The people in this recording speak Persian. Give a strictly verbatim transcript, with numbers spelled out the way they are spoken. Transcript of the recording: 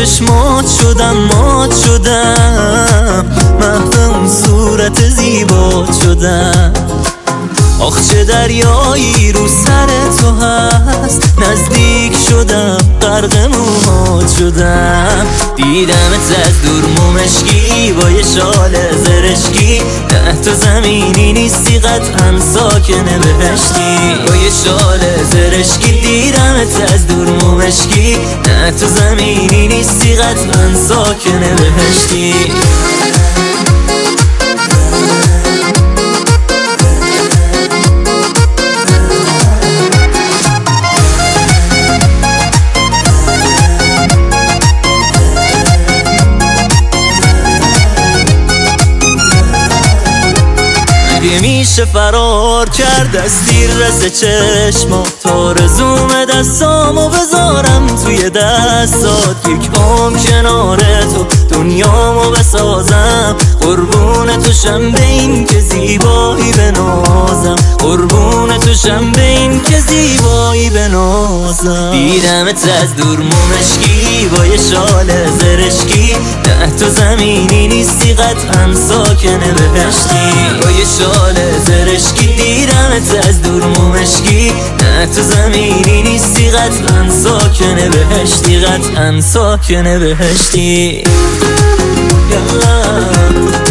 چشمات شدم مات شدم، محو اون صورت زیبات شدم. آخ چه دریایی رو سر تو هست، نزدیک شدم غرق موهات شدم. دیدمت از دور مومشکی با یه شال زرشکی، نه تو زمینی نیستی قطعا ساکن بهشتی. با یه شال زرشکی دیدمت از دور مومشکی، نه تو زمینی نیستی قطعا ساکن بهشتی. میشه فرار کرد از تیر رس چشما، تا رزوم دستامو بذارم توی دستات. یک عمر کنار تو دنیامو بسازم، قربون تو شم به این که زیبایی بنازم، قربون تو شم به این که زیبایی بنازم. دیدمت از دور مومشکی با یه شال زرشکی، نه تو زمینی نیستی قطعا ساکن بهشتی. با یه شال زرشکی دیدمت از دور مومشکی، نه تو زمینی نیستی قطعا ساکن بهشتی، قطعا ساکن بهشتی. یالا